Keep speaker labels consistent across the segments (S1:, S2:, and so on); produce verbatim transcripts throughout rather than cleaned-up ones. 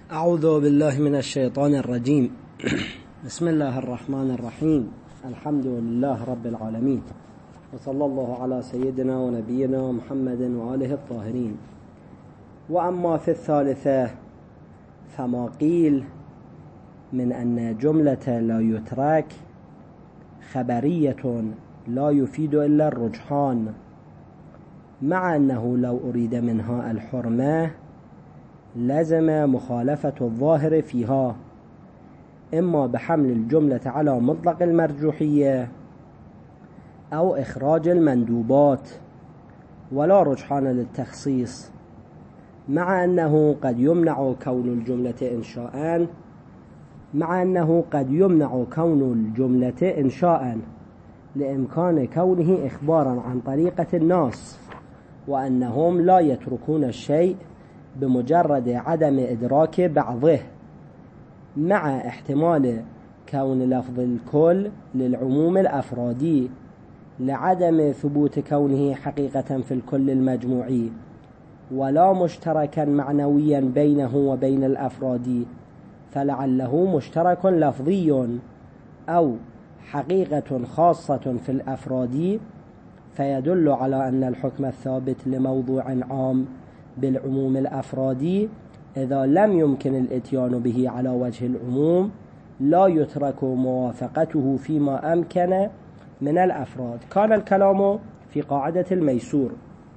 S1: أعوذ بالله من الشيطان الرجيم. بسم الله الرحمن الرحيم. الحمد لله رب العالمين، وصلى الله على سيدنا ونبينا محمد وآله الطاهرين. وأما في الثالثة فما قيل من أن جملة لا يترك خبرية لا يفيد إلا الرجحان، مع أنه لو أريد منها الحرمة لزم مخالفة الظاهر فيها، إما بحمل الجملة على مطلق المرجوحية أو إخراج المندوبات، ولا رجحان للتخصيص، مع أنه قد يمنع كون الجملة إنشاءً مع أنه قد يمنع كون الجملة إنشاءً لإمكان كونه إخباراً عن طريقة الناس، وأنهم لا يتركون الشيء بمجرد عدم إدراك بعضه، مع احتمال كون لفظ الكل للعموم الأفرادي لعدم ثبوت كونه حقيقة في الكل المجموعي، ولا مشتركا معنويا بينه وبين الأفراد، فلعله مشترك لفظي أو حقيقة خاصة في الأفراد، فيدل على أن الحكم الثابت لموضوع عام بالعموم الأفرادي إذا لم يمكن الإتيان به على وجه العموم لا يترك موافقته فيما أمكن من الأفراد. كان الكلام في قاعدة الميسور،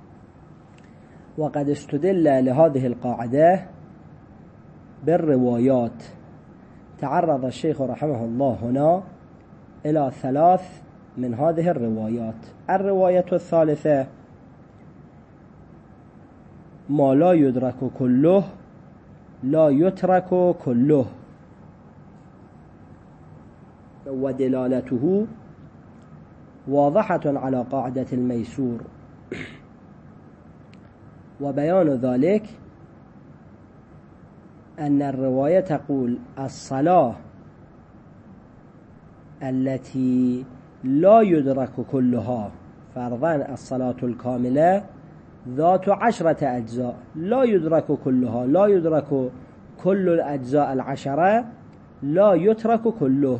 S1: وقد استدل لهذه القاعدة بالروايات. تعرض الشيخ رحمه الله هنا إلى ثلاث من هذه الروايات. الرواية الثالثة: ما لا يدرك كله لا يترك كله، ودلالته واضحة على قاعدة الميسور، وبيان ذلك أن الرواية تقول الصلاة التي لا يدرك كلها، فرضاً الصلاة الكاملة ذات عشرة أجزاء لا يدرك كلها، لا يدرك كل الأجزاء العشرة، لا يترك كله.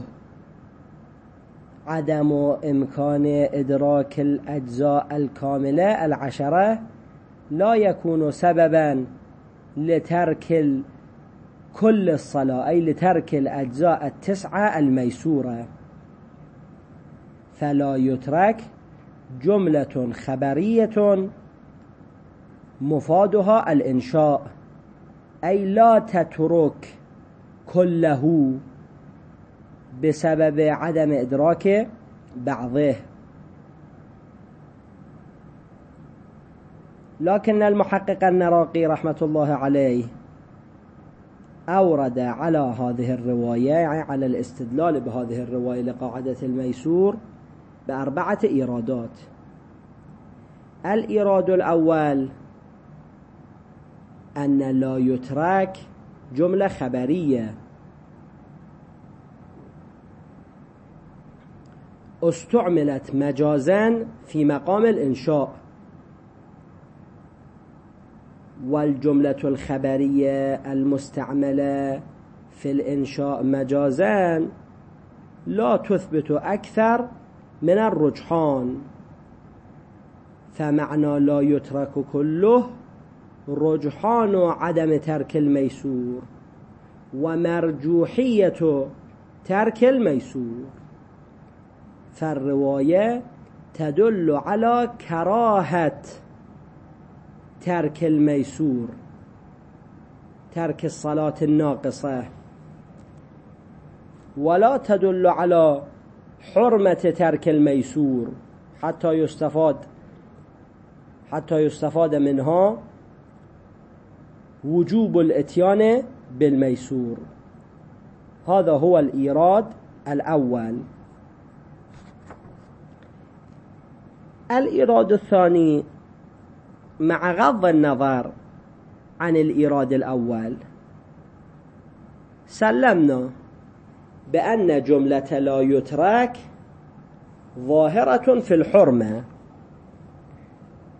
S1: عدم إمكان إدراك الأجزاء الكاملة العشرة لا يكون سبباً لترك كل الصلاة، أي لترك الأجزاء التسعة الميسورة. فلا يترك جملة خبرية مفادها الإنشاء، أي لا تترك كله بسبب عدم إدراك بعضه. لكن المحقق النراقي رحمة الله عليه أورد على هذه الرواية، يعني على الاستدلال بهذه الرواية لقاعدة الميسور، بأربعة إيرادات. الإيراد الأول أن لا يترك جملة خبرية استعملت مجازا في مقام الإنشاء، والجملة الخبرية المستعملة في الإنشاء مجازا لا تثبت أكثر من الرجحان، فمعنى لا يترك كله رجحان عدم ترك الميسور ومرجوحية ترك الميسور، فالرواية تدل على كراهة ترك الميسور، ترك الصلاة الناقصة، ولا تدل على حرمة ترك الميسور، حتى يستفاد حتى يستفاد منها وجوب الاتيان بالميسور. هذا هو الإيراد الأول. الإيراد الثاني: مع غض النظر عن الإيراد الأول سلمنا بأن جملة لا يترك ظاهرة في الحرمة،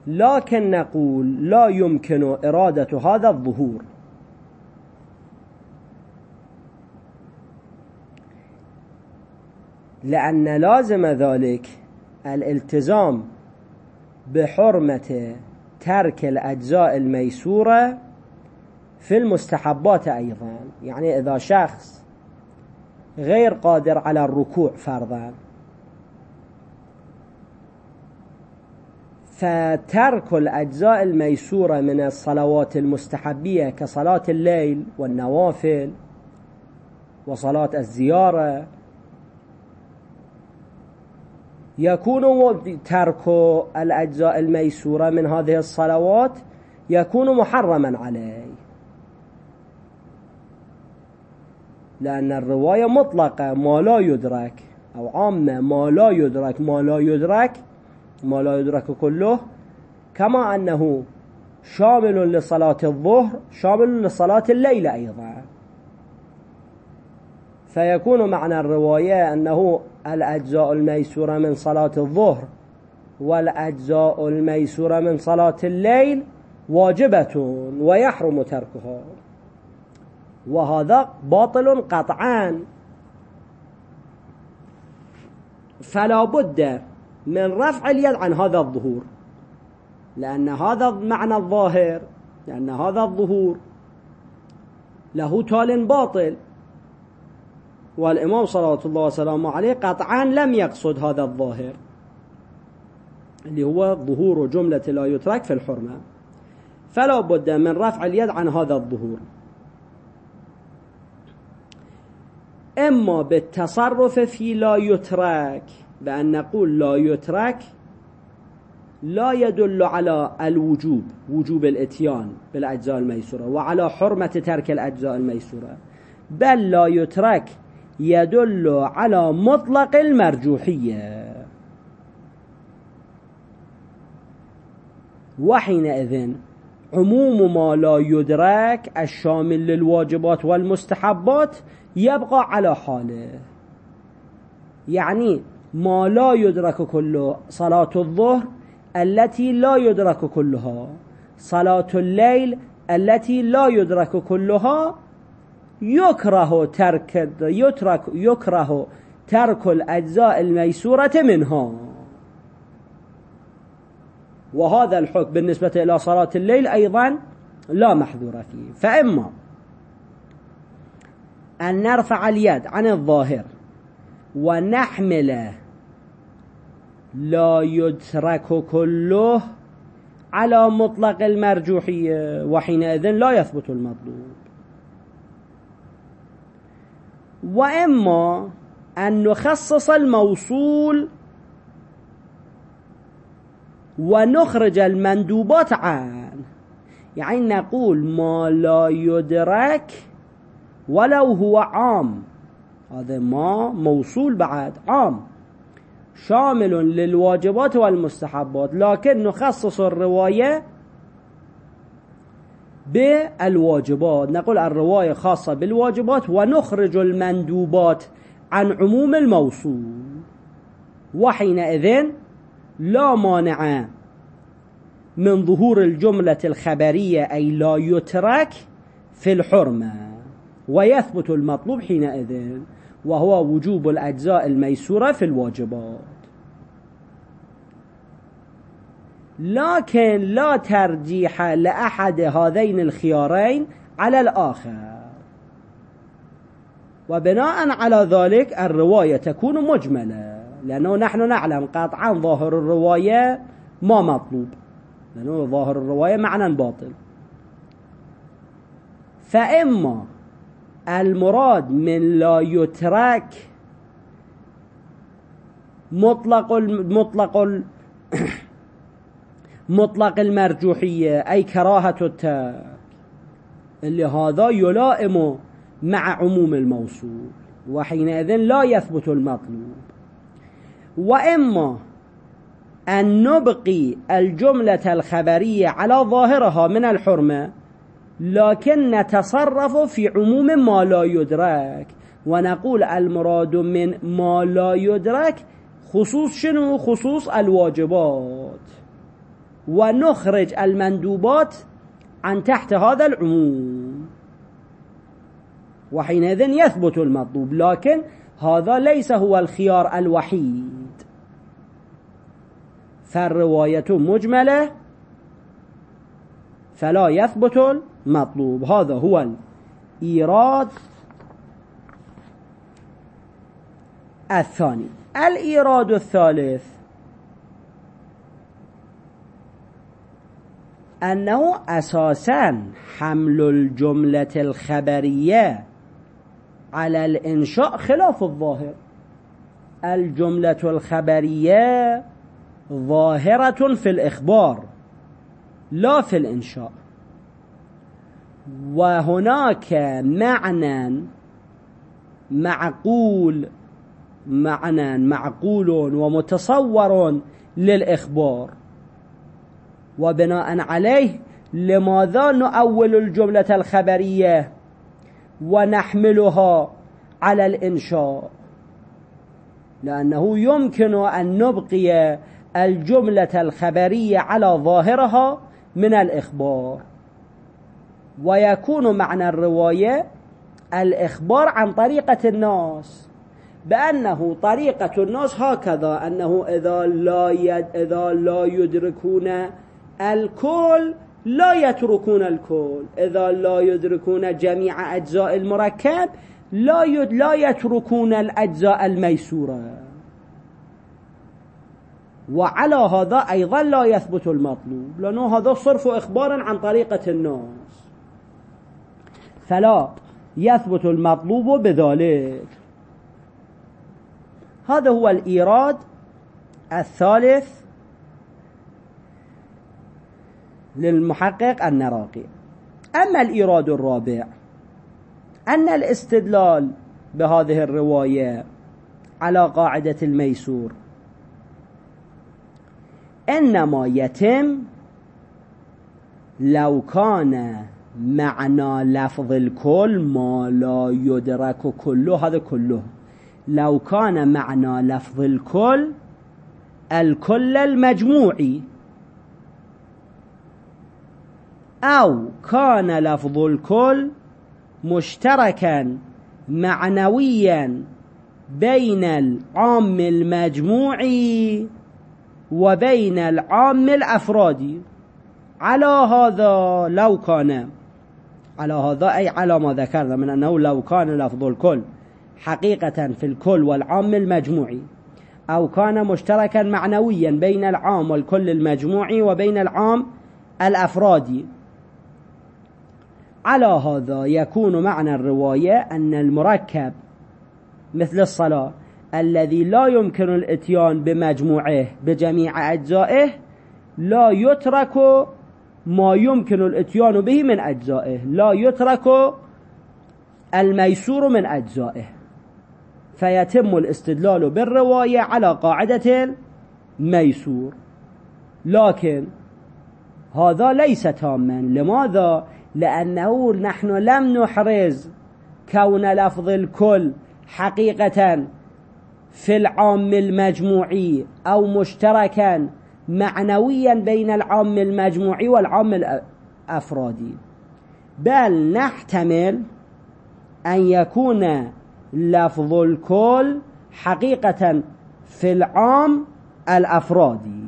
S1: لكن نقول لا يمكن إرادة هذا الظهور، لأن لازم ذلك الالتزام بحرمة ترك الأجزاء الميسورة في المستحبات أيضا. يعني إذا شخص غير قادر على الركوع فرضا، فترك الأجزاء الميسورة من الصلوات المستحبية كصلاة الليل والنوافل وصلاة الزيارة يكون ترك الأجزاء الميسورة من هذه الصلوات يكون محرما عليه، لأن الرواية مطلقة ما لا يدرك، أو عامة ما لا يدرك ما لا يدرك ما لا يدرك كله، كما أنه شامل لصلاة الظهر شامل لصلاة الليل أيضا. فيكون معنى الرواية أنه الأجزاء الميسورة من صلاة الظهر والأجزاء الميسورة من صلاة الليل واجبة ويحرم تركها، وهذا باطل قطعا. فلا بد من رفع اليد عن هذا الظهور، لأن هذا معنى الظاهر، لأن هذا الظهور له تال باطل، والإمام صلوات الله وسلامه عليه قطعا لم يقصد هذا الظاهر اللي هو ظهور جملة لا يترك في الحرمة. فلا بد من رفع اليد عن هذا الظهور، إما بالتصرف في لا يترك، بأن نقول لا يترك لا يدل على الوجوب، وجوب الاتيان بالأجزاء الميسورة، وعلى حرمة ترك الأجزاء الميسورة، بل لا يترك يدل على مطلق المرجوحية. وحينئذ عموم ما لا يدرك الشامل للواجبات والمستحبات يبقى على حاله. يعني ما لا يدرك كله، صلاة الظهر التي لا يدرك كلها، صلاة الليل التي لا يدرك كلها، يكره ترك يترك يكره ترك الأجزاء الميسورة منها. وهذا الحكم بالنسبة إلى صلاة الليل أيضا لا محذور فيه. فإما أن نرفع اليد عن الظاهر ونحمل لا يترك كله على مطلق المرجوحية، وحينئذ لا يثبت المطلوب. وإما أن نخصص الموصول ونخرج المندوبات عنه، يعني نقول ما لا يدرك ولو هو عام، هذا ما موصول بعد عام شامل للواجبات والمستحبات، لكن نخصص الرواية بالواجبات، نقول الرواية خاصة بالواجبات ونخرج المندوبات عن عموم الموصول. وحينئذ لا مانع من ظهور الجملة الخبرية أي لا يترك في الحرمة، ويثبت المطلوب حينئذ وهو وجوب الأجزاء الميسورة في الواجبات. لكن لا ترجيح لأحد هذين الخيارين على الآخر، وبناء على ذلك الرواية تكون مجملة، لأنه نحن نعلم قطعا ظاهر الرواية ما مطلوب، لأنه ظاهر الرواية معنى باطل. فإما المراد من لا يترك مطلق مطلق مطلق المرجوحية أي كراهة الترك، اللي هذا يلائم مع عموم الموصول، وحينئذ لا يثبت المطلوب. وإما أن نبقي الجملة الخبرية على ظاهرها من الحرمة، لكن نتصرف في عموم ما لا يدرك، ونقول المراد من ما لا يدرك خصوص شنو؟ خصوص الواجبات، ونخرج المندوبات عن تحت هذا العموم، وحينئذ يثبت المطلوب. لكن هذا ليس هو الخيار الوحيد، فالرواية مجملة فلا يثبت المطلوب. هذا هو الإيراد الثاني. الإيراد الثالث أنه أساساً حمل الجملة الخبرية على الإنشاء خلاف الظاهر. الجملة الخبرية ظاهرة في الإخبار لا في الإنشاء، وهناك معنى معقول معنى معقول ومتصور للإخبار، وبناء عليه لماذا نؤول الجملة الخبرية ونحملها على الإنشاء؟ لأنه يمكن أن نبقي الجملة الخبرية على ظاهرها من الإخبار، ويكون معنى الرواية الإخبار عن طريقة الناس، بأنه طريقة الناس هكذا، أنه إذا لا يد إذا لا يدركون الكل لا يتركون الكل، إذا لا يدركون جميع أجزاء المركب لا يد لا يتركون الأجزاء الميسورة. وعلى هذا أيضا لا يثبت المطلوب، لأنه هذا صرف إخبار عن طريقة الناس، فلا يثبت المطلوب بذلك. هذا هو الإيراد الثالث للمحقق النراقي. أما الإيراد الرابع أن الاستدلال بهذه الرواية على قاعدة الميسور إنما يتم لو كان معنى لفظ الكل ما لا يدرك كله. هذا كله لو كان معنى لفظ الكل الكل المجموعي، أو كان لفظ الكل مشتركا معنويا بين العام المجموعي وبين العام الأفرادي. على هذا لو كان على هذا أي على ما ذكرنا من أنه لو كان لفظ الكل حقيقة في الكل والعام المجموعي، أو كان مشتركا معنويا بين العام والكل المجموعي وبين العام الأفرادي، على هذا يكون معنى الرواية أن المركب مثل الصلاة الذي لا يمكن الاتيان بمجموعه بجميع أجزائه لا يترك ما يمكن الاتيان به من أجزائه، لا يترك الميسور من أجزائه، فيتم الاستدلال بالرواية على قاعدة الميسور. لكن هذا ليس تاما. لماذا؟ لأنه نحن لم نحرز كون لفظ الكل حقيقة في العام المجموعي أو مشتركا معنويا بين العام المجموعي والعام الأفرادي، بل نحتمل أن يكون لفظ الكل حقيقة في العام الأفرادي.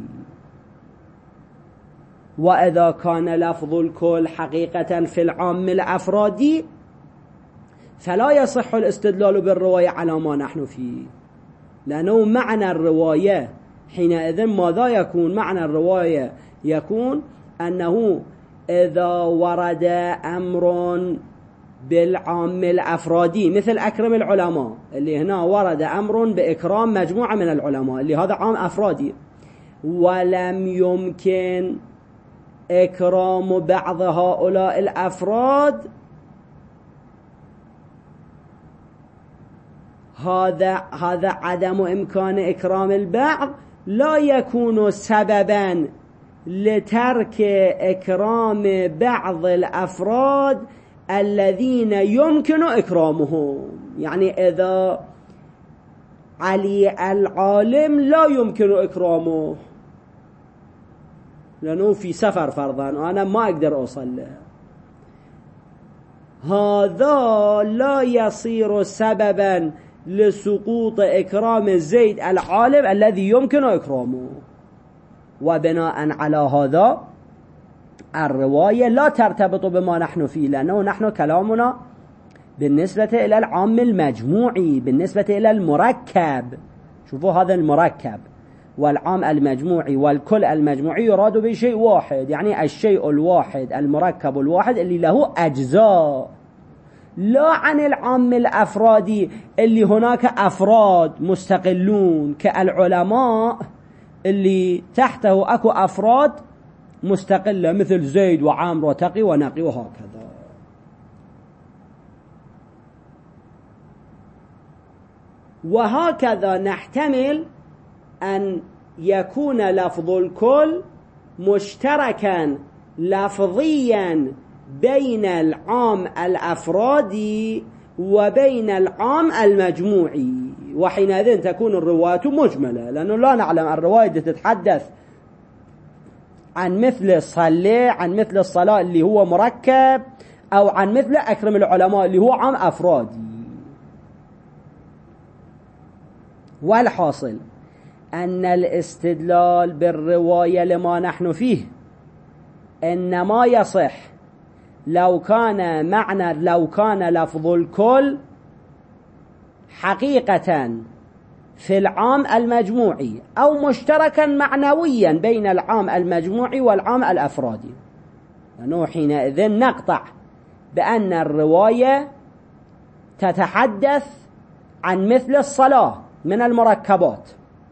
S1: وإذا كان لفظ الكل حقيقة في العام الأفرادي فلا يصح الاستدلال بالرواية على ما نحن فيه، لأنه معنى الرواية حينئذ ماذا يكون؟ معنى الرواية يكون أنه إذا ورد أمر بالعام الأفرادي مثل أكرم العلماء، اللي هنا ورد أمر بإكرام مجموعة من العلماء اللي هذا عام أفرادي، ولم يمكن إكرام بعض هؤلاء الأفراد، هذا هذا عدم إمكان إكرام البعض لا يكون سببا لترك إكرام بعض الأفراد الذين يمكن إكرامهم. يعني إذا علي العالم لا يمكن إكرامه لأنه في سفر فرضا أنا ما أقدر أوصل له، هذا لا يصير سببا لسقوط إكرام زيد العالم الذي يمكن إكرامه. وبناء على هذا الرواية لا ترتبط بما نحن فيه، لأنه نحن كلامنا بالنسبة إلى العام المجموعي، بالنسبة إلى المركب. شوفوا هذا المركب والعام المجموعي والكل المجموعي يراد بشيء واحد، يعني الشيء الواحد المركب الواحد اللي له أجزاء، لا عن العام الأفرادي اللي هناك أفراد مستقلون كالعلماء اللي تحته أكو أفراد مستقلة مثل زيد وعامر وتقي ونقي وهكذا. وهكذا نحتمل أن يكون لفظ الكل مشتركا لفظيا بين العام الأفرادي وبين العام المجموعي، وحينئذ تكون الرواية مجملة، لأنه لا نعلم الرواية تتحدث عن مثل صلي، عن مثل الصلاة اللي هو مركب، أو عن مثل أكرم العلماء اللي هو عام أفرادي. والحاصل أن الاستدلال بالرواية لما نحن فيه إنما يصح لو كان معنى لو كان لفظ الكل حقيقة في العام المجموعي أو مشتركا معنويا بين العام المجموعي والعام الأفرادي، لأنه حينئذ نقطع بأن الرواية تتحدث عن مثل الصلاة من المركبات،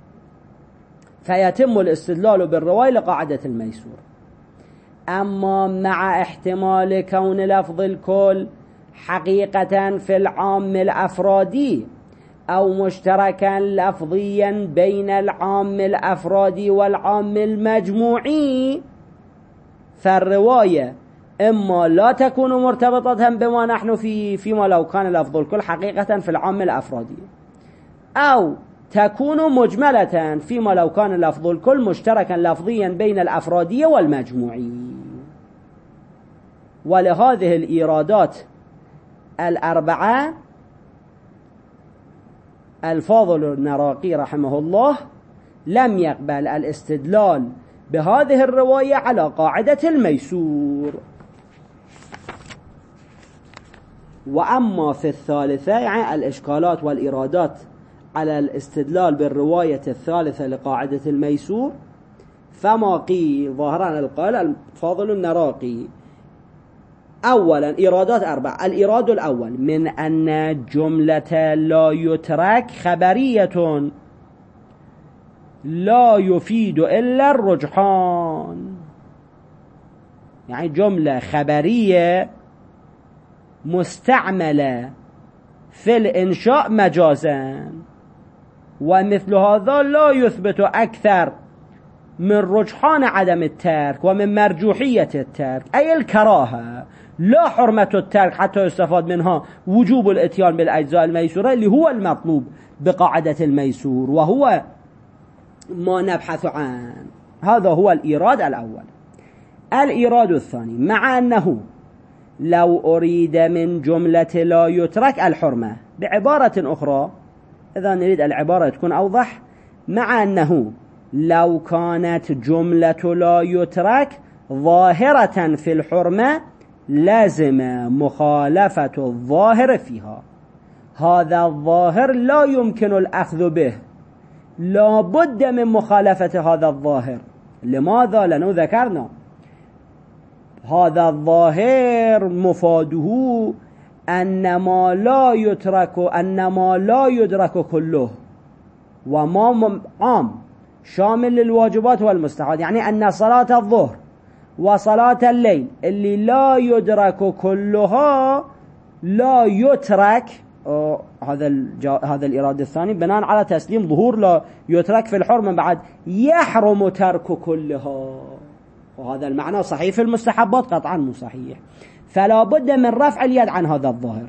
S1: فيتم الاستدلال بالرواية لقاعدة الميسور. أما مع احتمال كون لفظ الكل حقيقة في العام الأفرادي أو مشتركا لفظيا بين العام الأفرادي والعام المجموعي، فالرواية إما لا تكون مرتبطة بما نحن فيه فيما لو كان لفظ الكل حقيقة في العام الأفرادي، أو تكون مجملة فيما لو كان لفظ الكل مشتركا لفظيا بين الأفرادي والمجموعي. ولهذه الإيرادات الأربعة الفاضل النراقي رحمه الله لم يقبل الاستدلال بهذه الرواية على قاعدة الميسور. وأما في الثالثة، يعني الإشكالات والإيرادات على الاستدلال بالرواية الثالثة لقاعدة الميسور، فما قيل ظاهرا القال الفاضل النراقي. أولا إيرادات أربع. الإيراد الأول من أن جملة لا يترك خبرية لا يفيد إلا الرجحان، يعني جملة خبرية مستعملة في الإنشاء مجازا، ومثل هذا لا يثبت أكثر من رجحان عدم الترك ومن مرجوحية الترك، أي الكراهة، لا حرمة الترك حتى يستفاد منها وجوب الاتيان بالأجزاء الميسورة اللي هو المطلوب بقاعدة الميسور، وهو ما نبحث عنه. هذا هو الإيراد الأول. الإيراد الثاني، مع أنه لو أريد من جملة لا يترك الحرمة، بعبارة أخرى إذا نريد العبارة تكون أوضح، مع أنه لو كانت جملة لا يترك ظاهرة في الحرمة لازم مخالفة الظاهر فيها. هذا الظاهر لا يمكن الأخذ به، لا بد من مخالفة هذا الظاهر. لماذا؟ لأنه ذكرنا هذا الظاهر مفاده أن ما لا يترك أن ما لا يدرك كله، وما عام شامل للواجبات والمستحبات، يعني أن صلاة الظهر وصلاة الليل اللي لا يدرك كلها لا يترك. هذا هذا الإرادة الثاني بناء على تسليم ظهور لا يترك في الحرمة، بعد يحرم ترك كلها، وهذا المعنى صحيح في المستحبات قطعا مو صحيح، فلا بد من رفع اليد عن هذا الظاهر.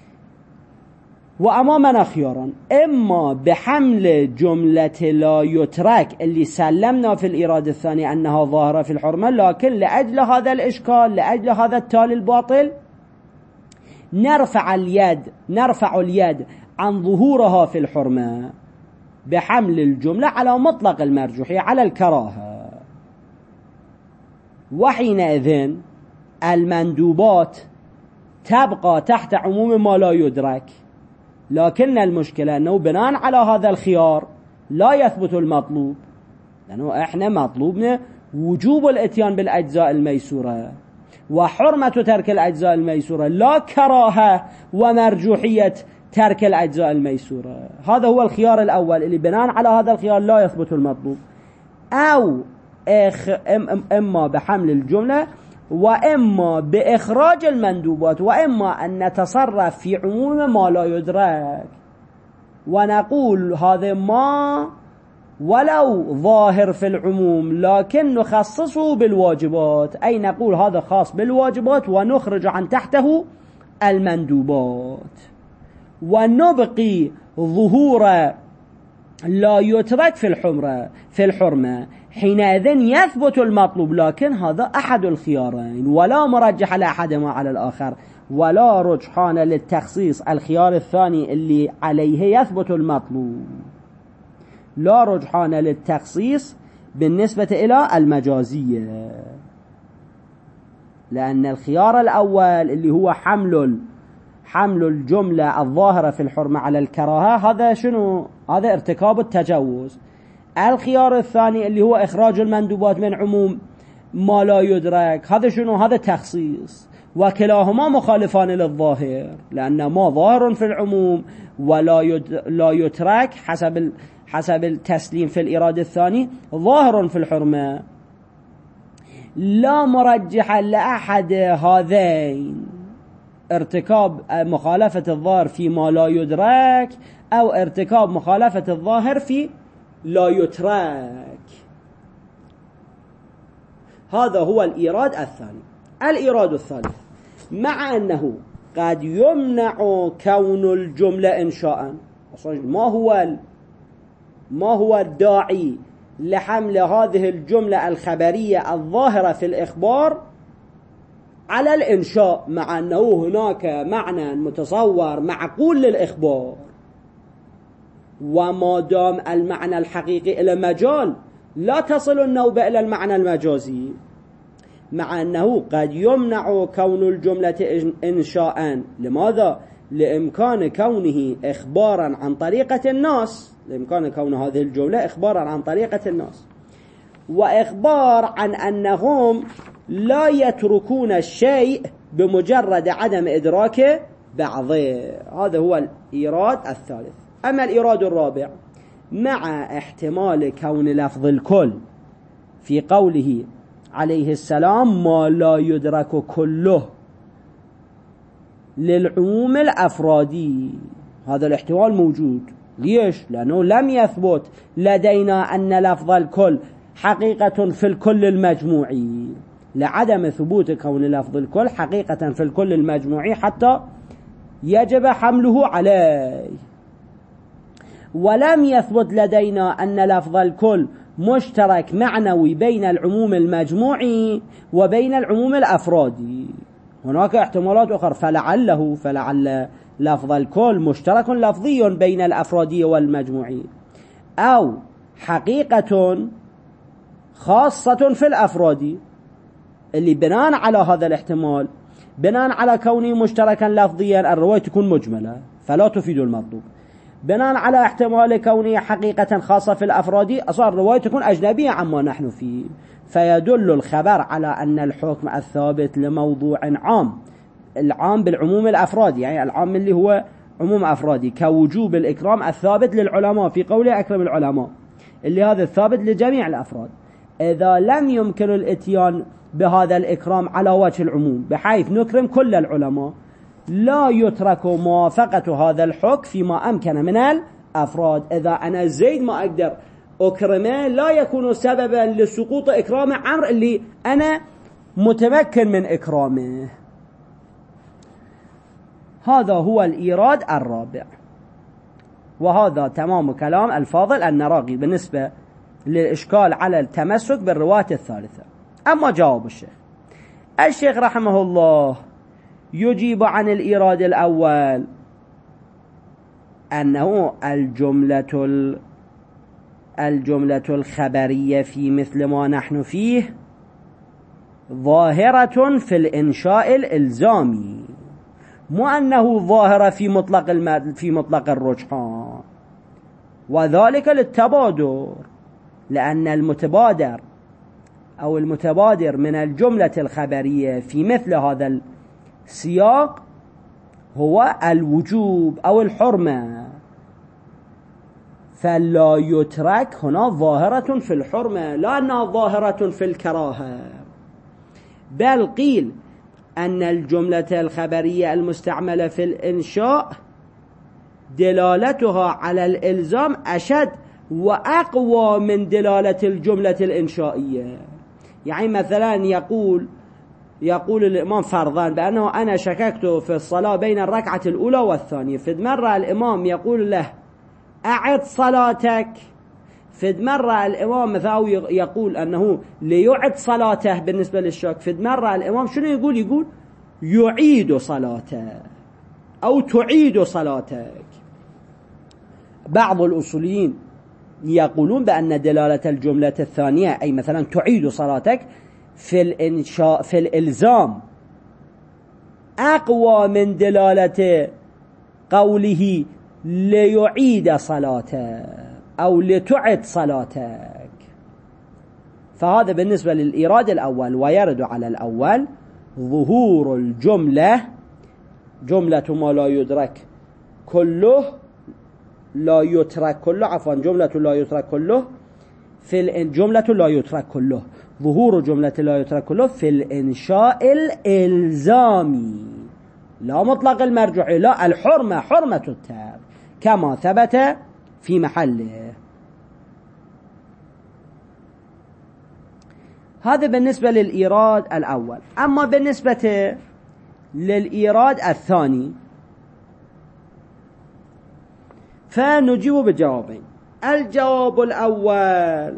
S1: وأمامنا خياران، إما بحمل جملة لا يترك اللي سلمنا في الإرادة الثانية أنها ظاهرة في الحرمة، لكن لأجل هذا الإشكال، لأجل هذا التالي الباطل، نرفع اليد نرفع اليد عن ظهورها في الحرمة بحمل الجملة على مطلق المرجوحية على الكراهة. وحينئذ المندوبات تبقى تحت عموم ما لا يدرك، لكن المشكلة أنه بناء على هذا الخيار لا يثبت المطلوب، لأنه إحنا مطلوبنا وجوب الاتيان بالأجزاء الميسورة وحرمة ترك الأجزاء الميسورة، لا كراهة ومرجوحية ترك الأجزاء الميسورة. هذا هو الخيار الأول اللي بناء على هذا الخيار لا يثبت المطلوب، أو إخ إما بحمل الجملة وإما بإخراج المندوبات، وإما أن نتصرف في عموم ما لا يدرك ونقول هذا ما ولو ظاهر في العموم لكن نخصصه بالواجبات، أي نقول هذا خاص بالواجبات ونخرج عن تحته المندوبات، ونبقي ظهور لا يترك في الحمرة في الحرمة. حينئذ يثبت المطلوب، لكن هذا أحد الخيارين ولا مرجح لأحدهما على الآخر، ولا رجحان للتخصيص الخيار الثاني اللي عليه يثبت المطلوب، لا رجحان للتخصيص بالنسبة إلى المجازية، لأن الخيار الأول اللي هو حمل حمل الجملة الظاهرة في الحرمة على الكراهة هذا شنو؟ هذا ارتكاب التجوز. الخيار الثاني اللي هو إخراج المندوبات من عموم ما لا يدرك هذا شنو؟ هذا تخصيص، وكلاهما مخالفان للظاهر، لأن ما ظاهر في العموم ولا يد... لا يترك حسب ال... حسب التسليم في الإرادة الثاني ظاهر في الحرمة. لا مرجح لأحد هذين، ارتكاب مخالفة الظاهر في ما لا يدرك أو ارتكاب مخالفة الظاهر في لا يترك. هذا هو الإيراد الثاني. الإيراد الثالث، مع أنه قد يمنع كون الجملة إنشاء، ما هو ما هو الداعي لحمل هذه الجملة الخبرية الظاهرة في الإخبار على الإنشاء، مع أنه هناك معنى متصور معقول للإخبار، وما دام المعنى الحقيقي إلى مجال لا تصل النوبة إلى المعنى المجازي. مع أنه قد يمنع كون الجملة إنشاء، لماذا؟ لإمكان كونه إخبارا عن طريقة الناس، لإمكان كون هذه الجملة إخبارا عن طريقة الناس، وإخبار عن أنهم لا يتركون الشيء بمجرد عدم إدراك بعضه. هذا هو الإيراد الثالث. أما الإيراد الرابع، مع احتمال كون لفظ الكل في قوله عليه السلام ما لا يدرك كله للعموم الأفرادي، هذا الاحتمال موجود. ليش؟ لأنه لم يثبت لدينا أن لفظ الكل حقيقة في الكل المجموعي، لعدم ثبوت كون لفظ الكل حقيقة في الكل المجموعي حتى يجب حمله عليه. ولم يثبت لدينا أن لفظ الكل مشترك معنوي بين العموم المجموعي وبين العموم الأفرادي. هناك احتمالات أخرى، فلعله فلعل لفظ الكل مشترك لفظي بين الأفرادي والمجموعي، أو حقيقة خاصة في الأفراد، اللي بناء على هذا الاحتمال، بناء على كونه مشتركا لفظيا، الرواية تكون مجملة فلا تفيد المطلوب. بناء على احتمال كونه حقيقة خاصة في الأفراد، أصلا الرواية تكون أجنبية عما نحن فيه، فيدل الخبر على أن الحكم الثابت لموضوع عام، العام بالعموم الأفرادي، يعني العام اللي هو عموم أفرادي، كوجوب الإكرام الثابت للعلماء في قوله أكرم العلماء، اللي هذا الثابت لجميع الأفراد. إذا لم يمكن الاتيان بهذا الإكرام على وجه العموم بحيث نكرم كل العلماء، لا يترك موافقة هذا الحكم فيما أمكن من الأفراد. إذا أنا زيد ما أقدر أكرمه، لا يكون سببا لسقوط إكرام عمرو اللي أنا متمكن من إكرامه. هذا هو الإيراد الرابع، وهذا تمام كلام الفاضل النراقي بالنسبة للإشكال على التمسك بالرواية الثالثة. أما جواب الشيخ الشيخ رحمه الله يجيب عن الإيراد الأول أنه الجملة الجملة الخبرية في مثل ما نحن فيه ظاهرة في الإنشاء الإلزامي، مو أنه ظاهرة في مطلق المد في مطلق الرجحان، وذلك للتبادر، لأن المتبادر أو المتبادر من الجملة الخبرية في مثل هذا السياق هو الوجوب أو الحرمة، فلا يترك هنا ظاهرة في الحرمة لا أنها ظاهرة في الكراهة، بل قيل أن الجملة الخبرية المستعملة في الإنشاء دلالتها على الإلزام أشد وأقوى من دلالة الجملة الإنشائية. يعني مثلا يقول يقول الإمام فرضا بأنه أنا شككت في الصلاة بين الركعة الأولى والثانية، فد مرة الإمام يقول له أعد صلاتك، فد مرة الإمام مثلا يقول أنه ليعد صلاته بالنسبة للشك، فد مرة الإمام شنو يقول؟ يقول يعيد صلاته أو تعيد صلاتك. بعض الأصوليين يقولون بأن دلالة الجملة الثانية أي مثلا تعيد صلاتك في الإنشاء في الإلزام أقوى من دلالة قوله ليعيد صلاته أو لتعد صلاتك. فهذا بالنسبة للإيراد الأول، ويرد على الأول ظهور الجملة جملة ما لا يدرك كله لا يترك كله عفوا جملة لا يترك كله في الجملة لا يترك كله ظهور جملة لا يترك كله في الإنشاء الإلزامي لا مطلق المرجوع، لا الحرمة حرمة الترك كما ثبت في محله. هذا بالنسبة للإيراد الأول. أما بالنسبة للإيراد الثاني فنجيب بجوابين. الجواب الأول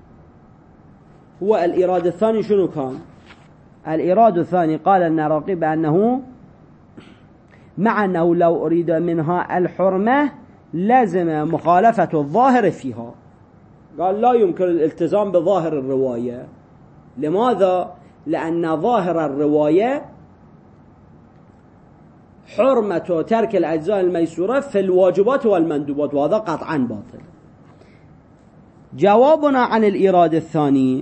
S1: هو الإيراد الثاني شنو كان؟ الإيراد الثاني قال النراقي بأنه مع أنه لو أريد منها الحرمة لازم مخالفة الظاهر فيها، قال لا يمكن الالتزام بظاهر الرواية. لماذا؟ لأن ظاهر الرواية حرمة ترك الأجزاء الميسورة في الواجبات والمندوبات، وهذا قطعا باطل. جوابنا عن الإيراد الثاني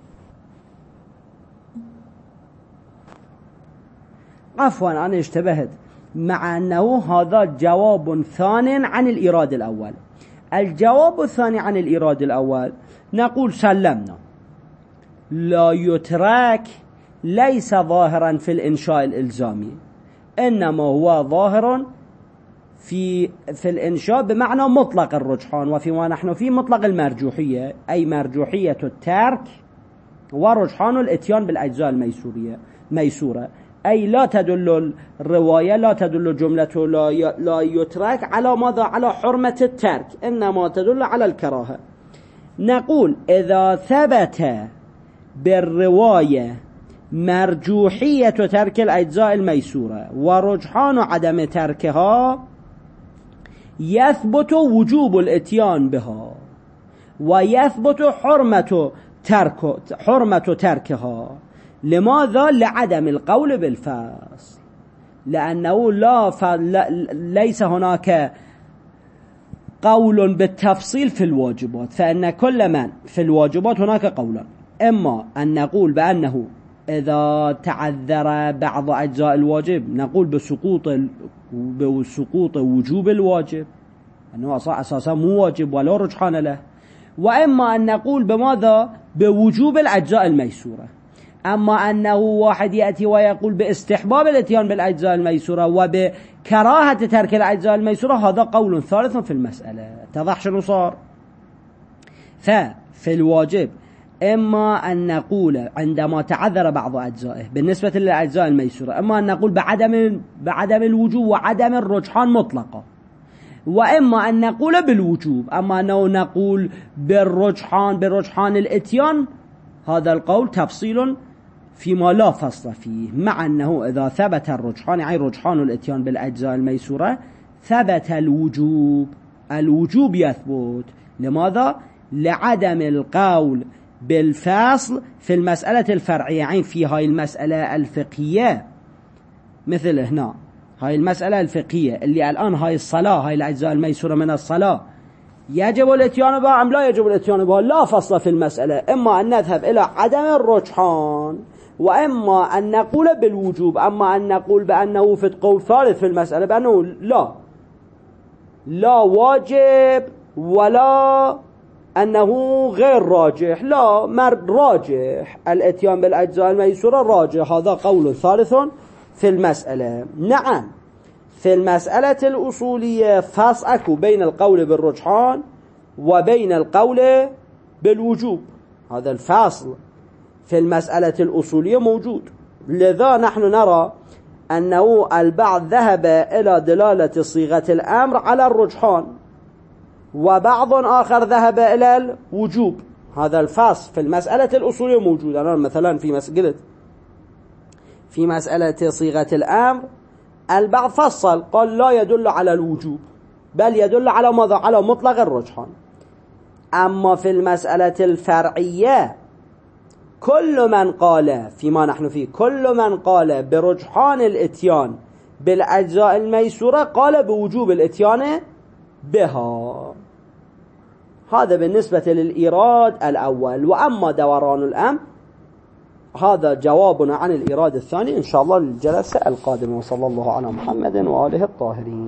S1: عفوا أنا اشتبهت، مع أنه هذا جواب ثان عن الإيراد الأول. الجواب الثاني عن الإيراد الأول نقول سلمنا لا يترك ليس ظاهرا في الإنشاء الإلزامي، إنما هو ظاهر في في الإنشاء بمعنى مطلق الرجحان، وفيما نحن فيه مطلق المرجوحية، أي مرجوحية الترك ورجحان الاتيان بالأجزاء الميسورية ميسورة، أي لا تدل الرواية لا تدل جملة لا لا يترك على ماذا؟ على حرمة الترك، إنما تدل على الكراهة. نقول إذا ثبت بالرواية مرجوحية ترك الأجزاء الميسورة ورجحان عدم تركها يثبت وجوب الاتيان بها ويثبت حرمة ترك حرمة تركها. لماذا؟ لعدم القول بالفصل، لأنه لا ليس هناك قول بالتفصيل في الواجبات، فإن كل من في الواجبات هناك قولا، إما أن نقول بأنه إذا تعذر بعض أجزاء الواجب نقول بسقوط بسقوط وجوب الواجب أنه أساسا مو واجب ولا رجحان له، وإما أن نقول بماذا؟ بوجوب الأجزاء الميسورة. أما أنه واحد يأتي ويقول باستحباب الاتيان بالأجزاء الميسورة وبكراهة ترك الأجزاء الميسورة، هذا قول ثالث في المسألة. اتضح شنو صار؟ ففي الواجب إما أن نقول عندما تعذر بعض أجزائه بالنسبة للأجزاء الميسورة، إما أن نقول بعدم بعدم الوجوب وعدم الرجحان مطلقا، وإما أن نقول بالوجوب. أما أنه نقول بالرجحان بالرجحان الاتيان، هذا القول تفصيل فيما لا فصل فيه، مع أنه إذا ثبت الرجحان أي رجحان الاتيان بالأجزاء الميسورة ثبت الوجوب، الوجوب يثبت. لماذا؟ لعدم القول بالفصل في المسألة الفرعية، يعني في هاي المسألة الفقهية، مثل هنا هاي المسألة الفقهية اللي الآن هاي الصلاة، هاي الأجزاء الميسورة من الصلاة يجب الاتيان بها أم لا يجب الاتيان بها؟ لا فصل في المسألة، إما أن نذهب إلى عدم الرجحان وإما أن نقول بالوجوب. أما أن نقول بأنه في قول ثالث في المسألة بأنه لا لا واجب ولا أنه غير راجح، لا مر راجح، الاتيان بالأجزاء الميسورة راجح، هذا قول ثالث في المسألة. نعم في المسألة الأصولية فصل بين القول بالرجحان وبين القول بالوجوب، هذا الفاصل في المسألة الأصولية موجود. لذا نحن نرى أنه البعض ذهب إلى دلالة صيغة الأمر على الرجحان وبعض آخر ذهب إلى الوجوب، هذا الفاصل في المسألة الأصولية موجود. أنا مثلا في مسألة في مسألة صيغة الأمر البعض فصل قال لا يدل على الوجوب بل يدل على ماذا؟ على مطلق الرجحان. أما في المسألة الفرعية كل من قال فيما نحن فيه كل من قال برجحان الاتيان بالأجزاء الميسورة قال بوجوب الاتيان بها. هذا بالنسبة للإيراد الأول. وأما دوران الأمر هذا جوابنا عن الإيراد الثاني إن شاء الله للجلسة القادمة. وصلى الله على محمد وآله الطاهرين.